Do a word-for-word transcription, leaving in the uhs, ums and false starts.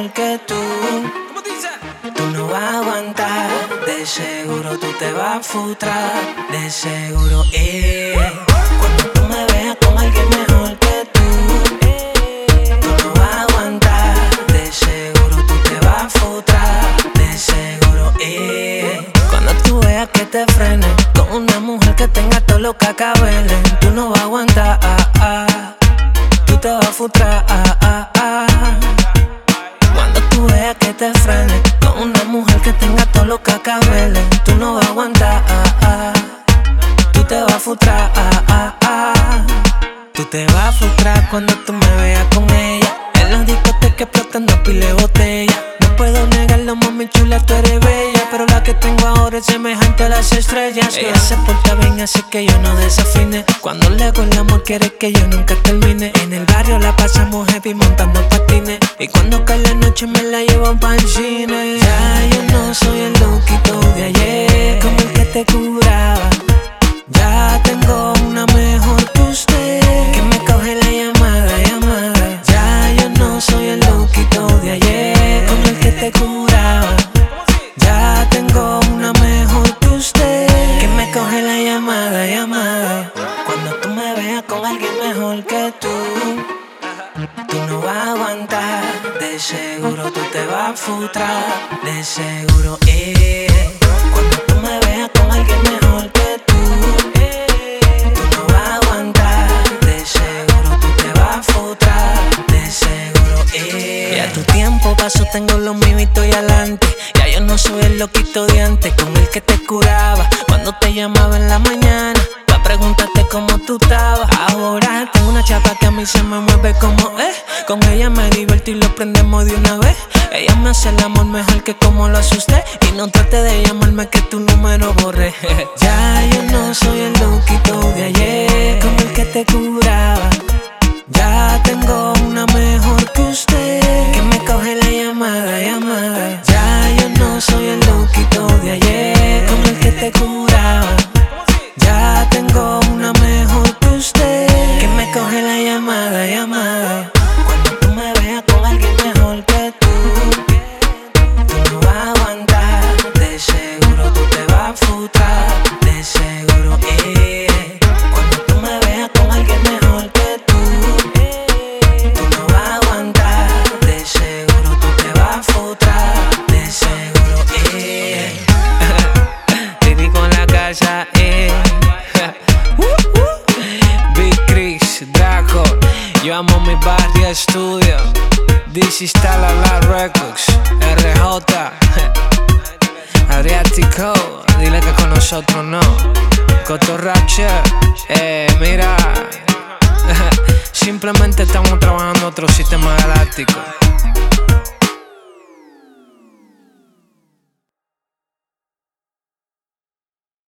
mejor que tú. Tú no vas a aguantar, de seguro tú te vas a frustrar, de seguro, eh. Cuando tú me veas con alguien mejor que tú, tú no vas a aguantar, de seguro tú te vas a frustrar, de seguro, eh. Cuando tú veas que te frenes con una mujer que tenga todo lo que acabelen, tú no vas a aguantar, ah, ah. Tú te vas a frustrar, ah, ah, ah. Cuando tú veas que te frenes con una mujer que tenga todo lo que acabele, tú no vas a aguantar, ah, ah. Tú te vas a frustrar, ah, ah, ah. Tú te vas a frustrar cuando tú me veas con ella en los discotecas explotando pile botella. No puedo negarlo, mami chula, tú eres bella, pero la que tengo ahora es semejante a las estrellas. Ella se porta bien, así que yo no desafine. Cuando le hago el amor quiere que yo nunca termine. En el barrio la pasamos heavy montando patines, y cuando cae la noche me la llevan pa'l cine. Ya yo no soy el loquito de ayer, como el que te curaba. Ya tengo una mejor que usted, que me coge la llamada, llamada. Ya yo no soy el loquito de ayer, como el que te curaba. Ya tengo una mejor que usted, que me coge la llamada, llamada. Cuando tú me veas con alguien mejor que tú, tú no vas a aguantar, de seguro tú te vas a frustrar, de seguro, eh. Cuando tú me veas con alguien mejor que tú, tú no vas a aguantar, de seguro tú te vas a frustrar, de seguro, eh. Ya tu tiempo pasó, tengo lo mío y estoy adelante. Ya yo no soy el loquito de antes, con el que te curaba cuando te llamaba en la mañana pa' preguntarte cómo tú estabas. Ahora tengo una chapa que a mí se me mueve como, eh. Con ella me divertí y lo prendemos de una vez. Ella me hace el amor mejor que como lo asusté, y no trate de llamarme que tu número borré. Ya yo no soy el loquito de ayer, como el que te curaba. Ya tengo una mejor que usted, que me coge la llamada, llamada. Ya yo no soy el loquito de ayer, como el que te curaba. Ya tengo una mejor que usted, que me coge la llamada, llamada. Cuando tú me veas con alguien mejor que tú, tú no vas a aguantar, de seguro tú te vas a frustrar, de seguro, eh. Cuando tú me veas con alguien mejor que tú, tú no vas a aguantar, de seguro tú te vas a frustrar, de seguro, eh. Viví con la casa, eh. Big Chris, Draco, yo amo mi barrio estudio. This is Talala Records, R J, Adriático, dile que con nosotros no. Cotorrache, eh, mira, simplemente estamos trabajando otro sistema galáctico.